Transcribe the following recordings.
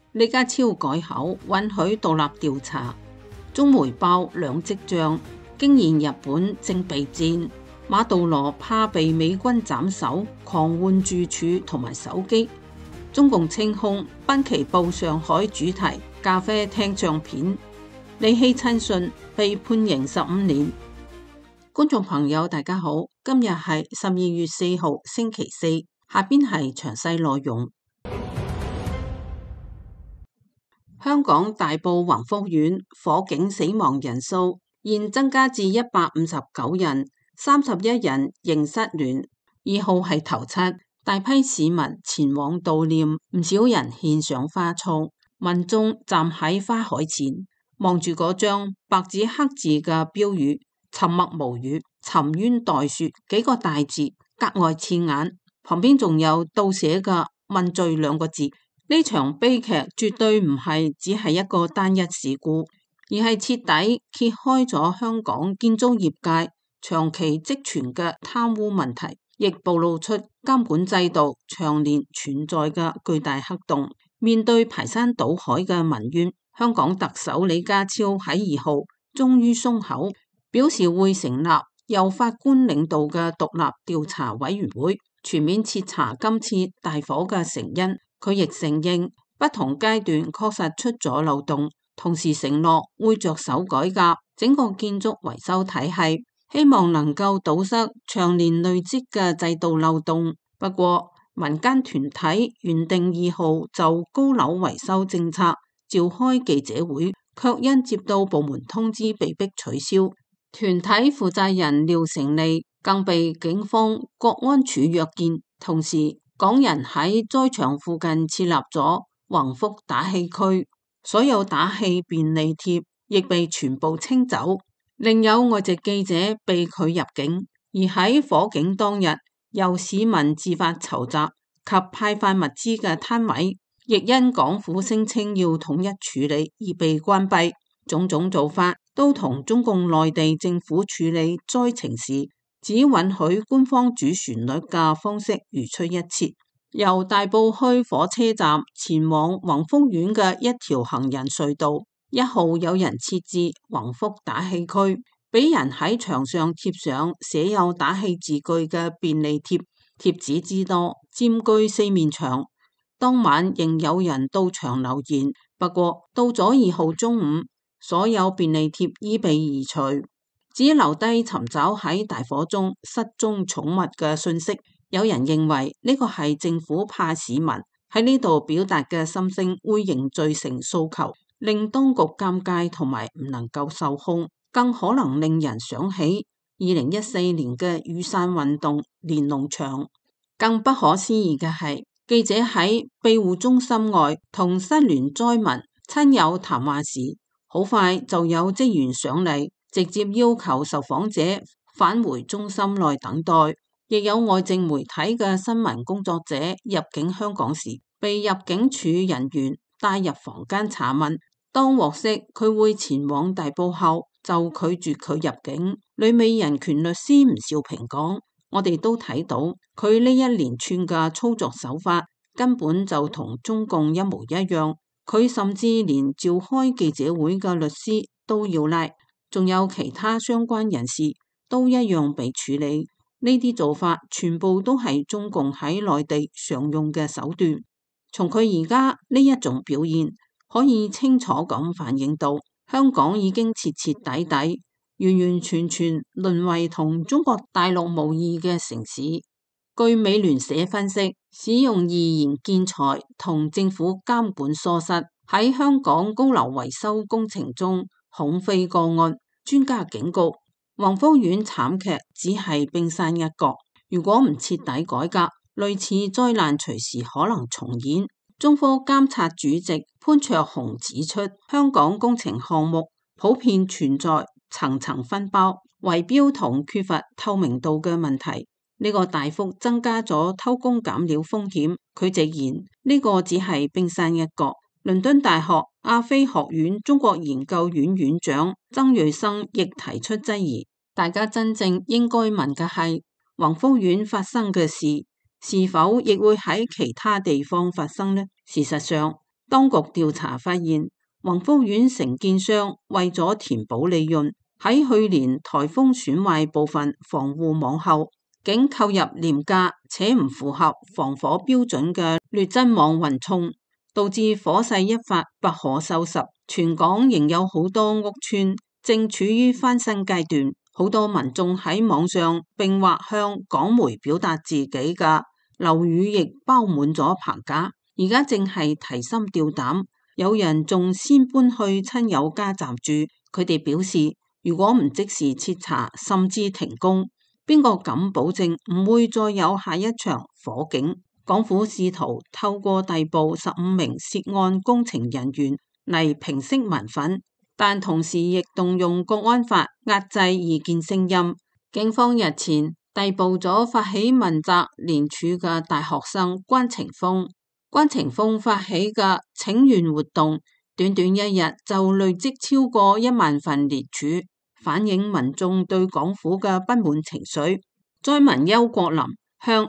李家超改口允許獨立調查，中媒爆兩跡象，驚現日本正備戰，馬杜羅怕被美軍斬首，狂換住處同埋手機。中共清空濱崎步上海主題咖啡廳相片，李希親信被判刑15年。觀眾朋友大家好，今日係12月4號星期四，下邊係詳細內容。香港大埔宏福苑火警死亡人數現增加至159人，31人仍失聯。2號係頭七，大批市民前往悼念，唔少人獻上花束，民眾站喺花海前，望住嗰張白紙黑字嘅標語，沉默無語，沉冤待雪幾個大字格外刺眼，旁邊仲有倒寫嘅問罪2個字。呢場悲劇絕對唔係只係一個單一事故，而係徹底揭開咗香港建築業界長期積存嘅貪污問題，亦暴露出監管制度長年存在嘅巨大黑洞。面對排山倒海嘅民怨，香港特首李家超喺2號終於鬆口，表示會成立由法官領導嘅獨立調查委員會，全面徹查今次大火嘅成因。佢亦承認不同階段確實出咗漏洞，同時承諾會着手改革整個建築維修體系，希望能夠堵塞長年累積嘅制度漏洞。不過民間團體原定2號就高樓維修政策召開記者會，卻因接到部門通知被迫取消。團體負責人廖成利更被警方國安處約見，同時港人喺災場附近設立咗宏福打氣區，所有打氣便利貼亦被全部清走。另有外籍記者被拒入境，而喺火警當日由市民自發籌集及派發物資嘅攤位，亦因港府聲稱要統一處理而被關閉。種種做法都同中共內地政府處理災情時只允許官方主旋律嘅方式如出一轍。由大埔墟火車站前往宏福苑嘅一條行人隧道，1號有人設置宏福打氣區，俾人喺牆上貼上寫有打氣字句嘅便利貼，貼紙之多佔據4面牆。當晚仍有人到場留言，不過到咗2號中午，所有便利貼已被移除，只留低尋找喺大火中失蹤寵物嘅信息。有人認為呢個係政府怕市民喺呢度表達嘅心聲會凝聚成訴求，令當局尷尬同埋唔能夠受控，更可能令人想起2014年嘅雨傘運動連儂牆。更不可思議嘅係，記者喺庇護中心外同失聯災民親友談話時，好快就有職員上嚟，直接要求受訪者返回中心內等待。亦有外籍媒體嘅新聞工作者入境香港時，被入境處人員帶入房間查問，當獲悉佢會前往大埔後，就拒絕佢入境。旅美人權律師吳兆平講：我哋都睇到佢呢一連串嘅操作手法根本就同中共一模一樣，佢甚至連召開記者會嘅律師都要拉，仲有其他相關人士都一樣被處理。呢啲做法全部都係中共喺內地常用嘅手段。從佢而家呢一種表現，可以清楚咁反映到香港已經徹徹底底、完完全全淪為同中國大陸無異嘅城市。據美聯社分析，使用易言建材同政府監管疏失喺香港高樓維修工程中恐非個案。專家警告，宏福苑慘劇只係冰山一角，如果唔徹底改革，類似災難隨時可能重演。中科監察主席潘焯鴻指出，香港工程項目普遍存在層層分包、圍標同缺乏透明度嘅問題，呢個大幅增加咗偷工減料風險。佢直言，呢個只係冰山一角。倫敦大學亞非學院中國研究院院長曾瑞生亦提出質疑，大家真正應該問嘅係，宏福苑發生嘅事是否亦會喺其他地方發生呢？事實上， 當局調查發現，宏福苑承建商為咗填補利潤，喺去年颱風損壞部分防護網後，竟購入廉價且唔符合防火標準嘅劣質網混充，導致火勢一發不可收拾。全港仍有好多屋邨正處於翻新階段，好多民眾喺網上並或向港媒表達自己嘅樓宇亦包滿咗棚架，而家正係提心吊膽，有人仲先搬去親友家暫住。佢哋表示，如果唔即時徹查甚至停工，邊個敢保證唔會再有下一場火警？港府試圖透過逮捕15名涉案工程人員嚟平息民憤，但同時亦動用國安法壓制異見聲音。警方日前逮捕咗發起問責聯署嘅大學生關晴峰。關晴峰發起嘅請願活動，短短一日就累積超過1萬份聯署，反映民眾對港府嘅不滿情緒。災民邱國林向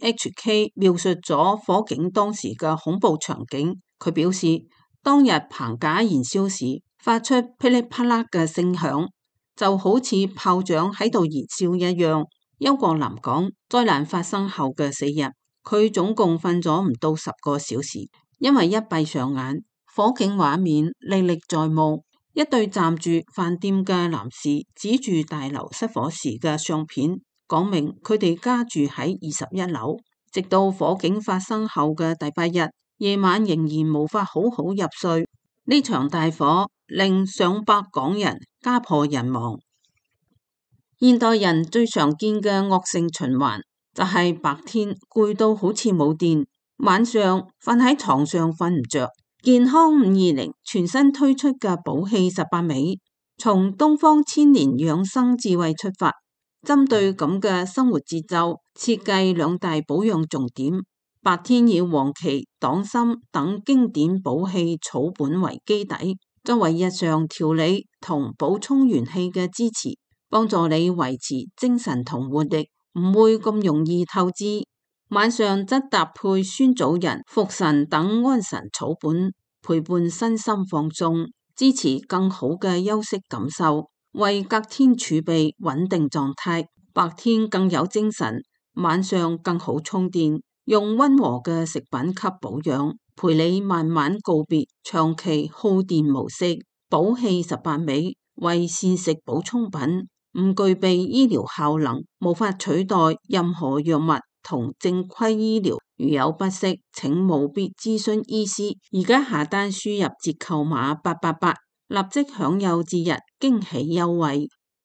NHK 描述咗火警當時嘅恐怖場景。佢表示，當日棚架燃燒時發出噼里啪啦嘅聲響，就好似炮仗喺度燃燒一樣。邱國林講，災難發生後嘅4日，佢總共瞓咗唔到10個小時，因為一閉上眼，火警畫面歷歷在目。一對暫住飯店嘅男士指住大樓失火時嘅相片，講明佢哋家住喺21樓，直到火警發生後嘅第8日，夜晚仍然無法好好入睡。呢場大火令上百港人家破人亡。現代人最常見嘅惡性循環就係白天攰到好似冇電，晚上瞓喺床上瞓唔着。健康520全新推出嘅補氣18味，從東方千年養生智慧出發，針對咁嘅生活節奏，設計2大保養重點。白天以黃芪、黨參等經典補氣草本為基底，作為日常調理同補充元氣嘅支持，幫助你維持精神同活力，唔會咁容易透支。晚上則搭配酸棗仁、茯神等安神草本，陪伴身心放鬆，支持更好嘅休息感受，為隔天儲備穩定狀態。白天更有精神，晚上更好充電。用溫和嘅食品給保養，陪你慢慢告別長期耗電模式。補氣18味為膳食補充品，唔具備醫療效能，無法取代任何藥物同正規醫療。如有不適，請務必諮詢醫師。而家下單輸入折扣碼888，立即享有節日驚喜優惠。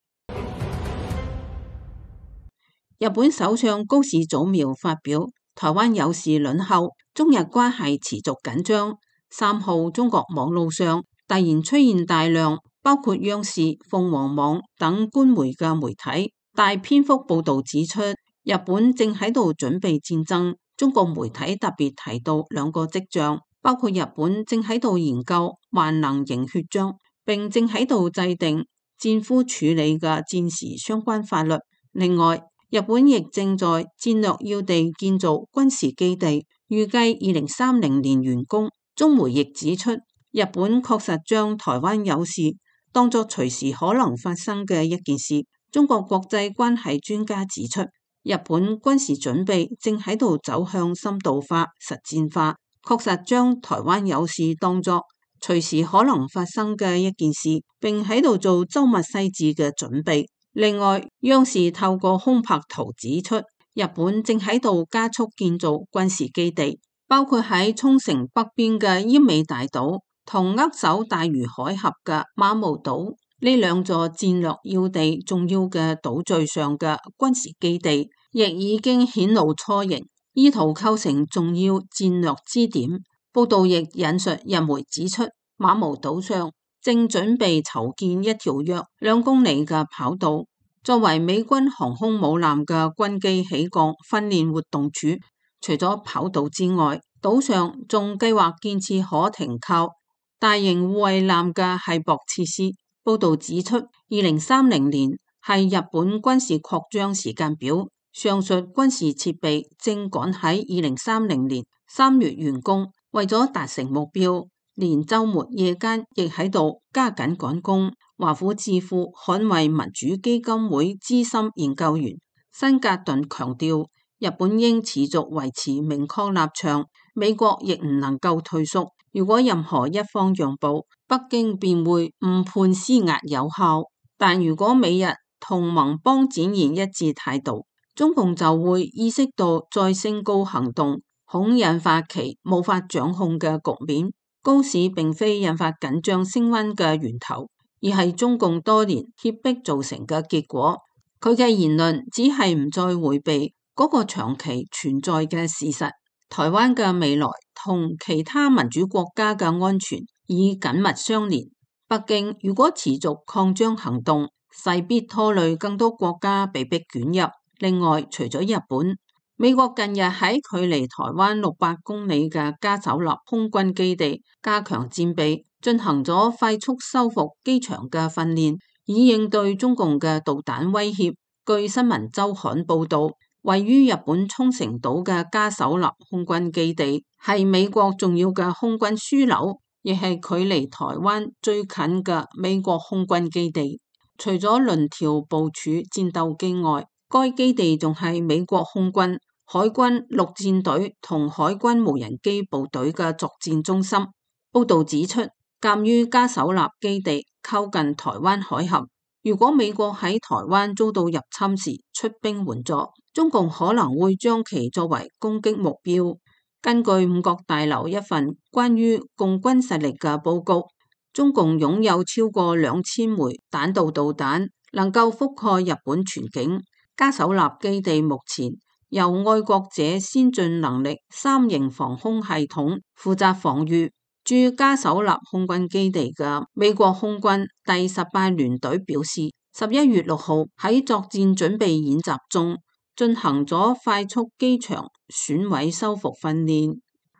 日本首相高市早苗發表，台灣有事輪後，中日關係持續緊張。3號中國網路上突然出現大量包括央視、鳳凰網等官媒嘅媒體大篇幅報道指出，日本正喺度準備戰爭。中國媒體特別提到2個跡象，包括日本正喺度研究萬能型血漿，並正喺度制定戰俘處理嘅戰時相關法律。另外，日本亦正在戰略要地建造軍事基地，預計2030年完工。中媒亦指出，日本確實將台灣有事當作隨時可能發生嘅一件事。中國國際關係專家指出，日本軍事準備正喺度走向深度化、實戰化，確實將台灣有事當作隨時可能發生嘅一件事，並喺度做周密細緻嘅準備。另外，央視透過空拍圖指出，日本正喺度加速建造軍事基地，包括喺沖繩北邊嘅奄美大島同扼守大隅海峽嘅馬武島呢2座戰略要地重要嘅島嶼上嘅軍事基地，亦已經顯露雛形，意圖構成重要戰略支點。報道亦引述日媒指出，馬武島上正準備籌建一條約2公里嘅跑道，作為美軍航空母艦嘅軍機起降訓練活動處。除咗跑道之外，島上仲計劃建設可停靠大型護衛艦嘅繫泊設施。報道指出，2030年係日本軍事擴張時間表，上述軍事設備正趕喺2030年3月完工。 為咗達成目標，連週末夜間亦喺度加緊趕工。華府智庫捍衛民主基金會資深研究員辛格頓強調，日本應持續維持明確立場，美國亦唔能夠退縮。如果任何一方讓步，北京便會誤判施壓有效。但如果美日同盟邦展現一致態度，中共就會意識到再升高行動恐引發其無法掌控嘅局面。高市並非引發緊張升溫嘅源頭，而係中共多年脅迫造成嘅結果。佢嘅言論只係唔再迴避嗰個長期存在嘅事實。台灣嘅未來同其他民主國家嘅安全已緊密相連。北京如果持續擴張行動，勢必拖累更多國家被迫捲入。另外，除咗日本，美國近日喺距離台灣600公里嘅嘉手納空軍基地加強戰備，進行咗快速修復機場嘅訓練，以應對中共嘅導彈威脅。據新聞週刊報導，位於日本沖繩島嘅嘉手納空軍基地係美國重要嘅空軍樞紐，亦係距離台灣最近嘅美國空軍基地。除咗輪調部署戰鬥機外，該基地仲係美國空軍、海軍陸戰隊同海軍無人機部隊嘅作戰中心。報導指出，鑑於嘉手納基地靠近台灣海峽，如果美國喺台灣遭到入侵時出兵援助，中共可能會將其作為攻擊目標。根據五角大樓一份關於共軍實力嘅報告，中共擁有超過2000枚彈道導彈，能夠覆蓋日本全境。嘉手納基地目前由愛國者先進能力3型防空系統負責防禦。駐嘉手納空軍基地嘅美國空軍第18聯隊表示，11月6號喺作戰準備演習中進行咗快速機場損毀修復訓練。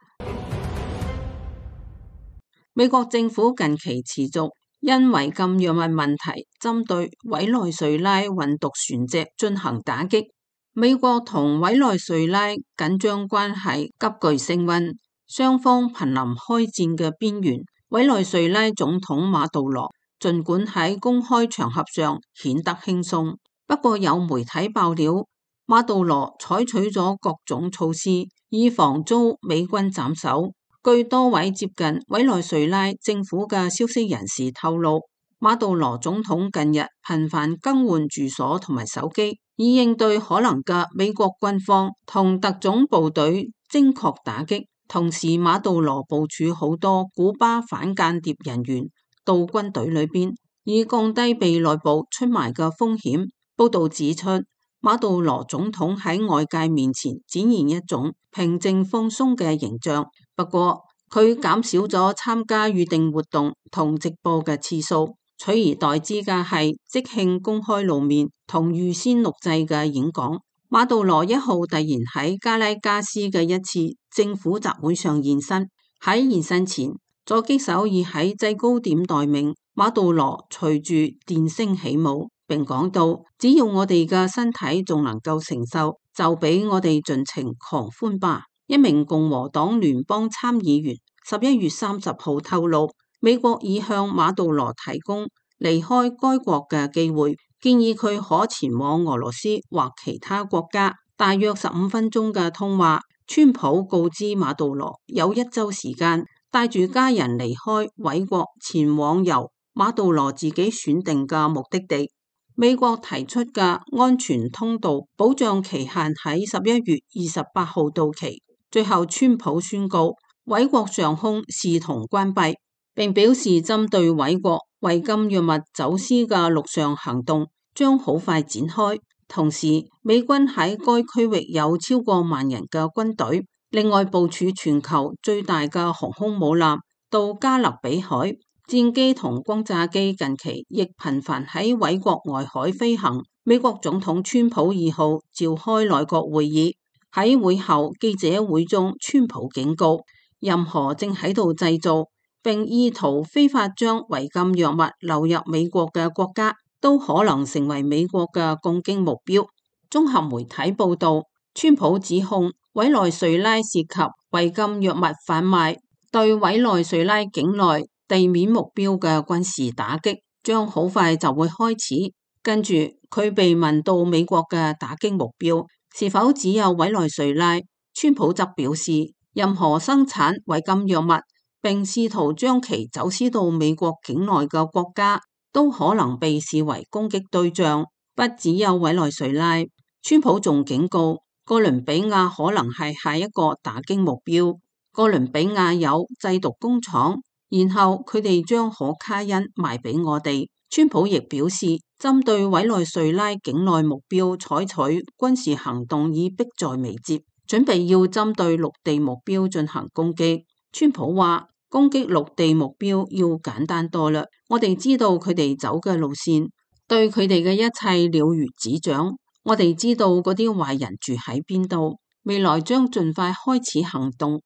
美國政府近期持續因違禁藥物問題，針對委內瑞拉運毒船隻進行打擊。美國同委內瑞拉緊張關係急劇升溫，雙方瀕臨開戰嘅邊緣。委內瑞拉總統馬杜羅儘管喺公開場合上顯得輕鬆，不過有媒體爆料，馬杜羅採取咗各種措施，以防遭美軍斬首。據多位接近委內瑞拉政府嘅消息人士透露，馬杜羅總統近日頻繁更換住所同埋手機，以應對可能嘅美國軍方同特種部隊精確打擊。同時，馬杜羅部署好多古巴反間諜人員到軍隊裏邊，以降低被內部出賣嘅風險。報道指出，馬杜羅總統喺外界面前展現一種平靜放鬆嘅形象，不過佢減少咗參加預定活動同直播嘅次數，取而代之嘅係即興公開露面同預先錄製嘅演講。馬杜羅1號突然喺加拉加斯嘅一次政府集會上現身，喺現身前，狙擊手已喺制高點待命。馬杜羅隨住電聲起舞，並講到：只要我哋嘅身體仲能夠承受，就俾我哋盡情狂歡吧。一名共和黨聯邦參議員11月30號透露，美國已向馬杜羅提供離開該國嘅機會，建議佢可前往俄羅斯或其他國家。大約15分鐘嘅通話，川普告知馬杜羅有1週時間帶住家人離開委國，前往由馬杜羅自己選定嘅目的地。美國提出嘅安全通道保障期限喺11月28號到期。最後，川普宣告委國上空視同關閉，並表示針對委國違禁藥物走私嘅陸上行動將好快展開。同時，美軍喺該區域有超過1萬人嘅軍隊，另外部署全球最大嘅航空母艦到加勒比海，戰機同轟炸機近期亦頻繁喺委國外海飛行。美國總統川普2號召開內閣會議。喺會後記者會中，川普警告，任何正喺度製造並意圖非法將違禁藥物流入美國嘅國家，都可能成為美國嘅攻擊目標。綜合媒體報道，川普指控委內瑞拉涉及違禁藥物販賣，對委內瑞拉境內地面目標嘅軍事打擊將好快就會開始。跟住佢被問到美國嘅打擊目標是否只有委內瑞拉，川普則表示任何生產違禁藥物並試圖將其走私到美國境內嘅國家都可能被視為攻擊對象，不只有委內瑞拉。川普仲警告哥倫比亞可能係下一個打擊目標。哥倫比亞有製毒工廠，然後佢哋將可卡因賣俾我哋。川普亦表示，針對委內瑞拉境內目標採取軍事行動已迫在眉睫，準備要針對陸地目標進行攻擊。川普話，攻擊陸地目標要簡單多啦，我哋知道佢哋走嘅路線，對佢哋嘅一切了如指掌。我哋知道嗰啲壞人住喺邊度，未來將盡快開始行動。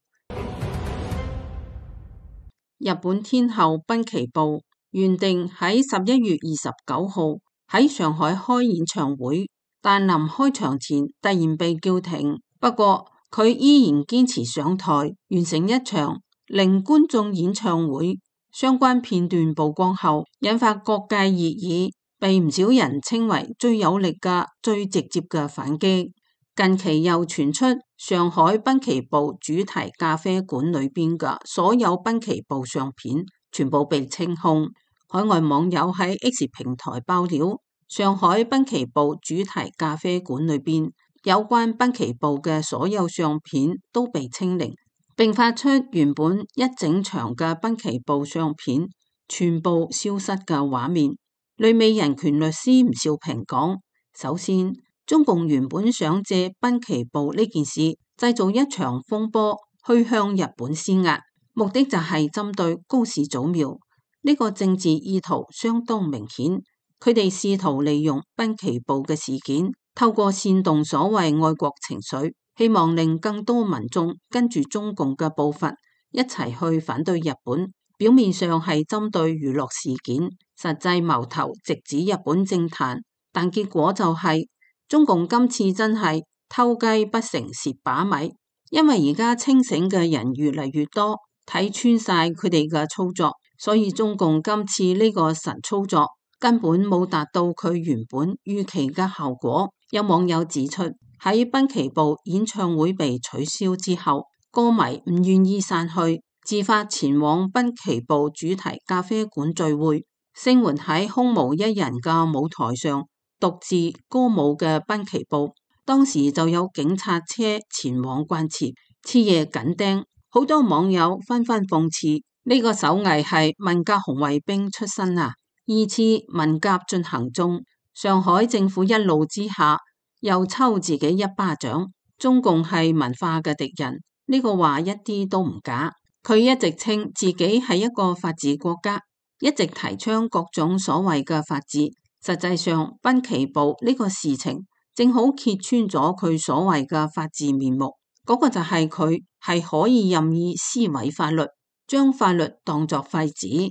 日本天后濱崎步原定喺11月29號喺上海開演唱會，但臨開場前突然被叫停。不過佢依然堅持上台完成一場令觀眾演唱會。相關片段曝光後，引發各界熱議，被唔少人稱為最有力嘅、最直接嘅反擊。近期又傳出上海濱崎步主題咖啡館裏邊嘅所有濱崎步相片全部被清空。海外網友喺 X 平台爆料，上海濱崎步主題咖啡館裏邊有關濱崎步嘅所有相片都被清零，並發出原本一整場嘅濱崎步相片全部消失嘅畫面。旅美人權律師吳少平講，首先中共原本想借濱崎步呢件事製造一場風波，去向日本施壓，目的就係針對高市早苗。呢個政治意圖相當明顯，佢哋試圖利用濱崎步嘅事件，透過煽動所謂愛國情緒，希望令更多民眾跟住中共嘅步伐一齊去反對日本。表面上係針對娛樂事件，實際矛頭直指日本政壇，但結果就係中共今次真係偷雞不成蝕把米，因為而家清醒嘅人越嚟越多，睇穿晒佢哋嘅操作，所以中共今次呢個神操作根本冇達到佢原本預期嘅效果。有網友指出，喺濱崎步演唱會被取消之後，歌迷唔願意散去，自發前往濱崎步主題咖啡館聚會，聲援喺空無一人嘅舞台上獨自歌舞嘅濱崎步。當時就有警察車前往關切，徹夜緊盯。好多網友紛紛諷刺，呢個手藝係文革紅衛兵出身啊！二次文革進行中，上海政府一怒之下又抽自己一巴掌。中共係文化嘅敵人，呢個話一啲都唔假。佢一直稱自己係一個法治國家，一直提倡各種所謂嘅法治。實際上，濱崎步呢個事情正好揭穿咗佢所謂嘅法治面目。嗰個就係佢係可以任意撕毀法律，將法律當作廢紙。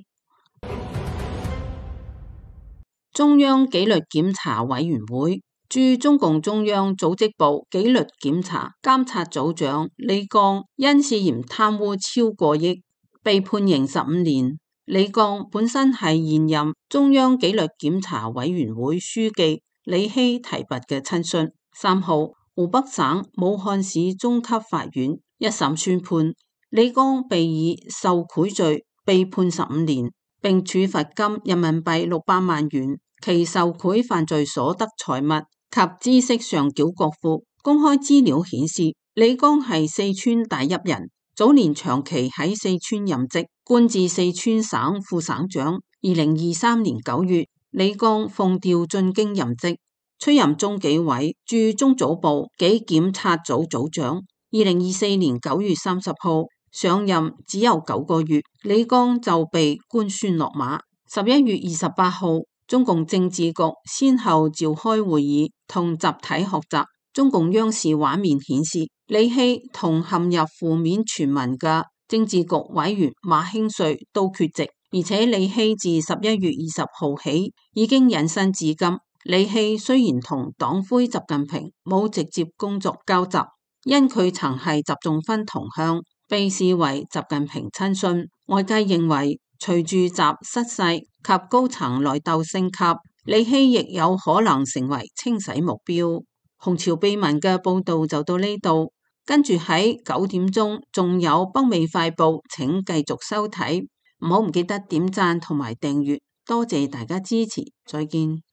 中央紀律檢查委員會駐中共中央組織部紀律檢查監察組長李剛因涉嫌貪污超過億，被判刑15年。李剛本身係現任中央紀律檢查委員會書記李希提拔嘅親信。3號，湖北省武漢市中級法院一審宣判，李剛被以受賄罪被判15年，並處罰金人民幣600萬元。其受賄犯罪所得財物及知識上繳國庫。公開資料顯示，李剛係四川大邑人，早年長期喺四川任職，官至四川省副省長。2023年9月，李剛奉調進京任職，出任中紀委駐中組部紀檢察組組長。2024年9月30號上任只有9個月，李剛就被官宣落馬。11月28號。中共政治局先後召開會議同集體學習。中共央視畫面顯示，李希同陷入負面傳聞嘅政治局委員馬興瑞都缺席，而且李希自11月20號起已經隱身至今。李希雖然同黨魁習近平冇直接工作交集， 因佢曾係習仲勳同鄉，被視為習近平親信。外界認為，隨住習失勢及高層內鬥升級，李希亦有可能成為清洗目標。紅潮秘聞嘅報道就到呢度，跟住喺9點鐘仲有北美快報，請繼續收睇，唔記得點讚同埋訂閱，多謝大家支持，再見。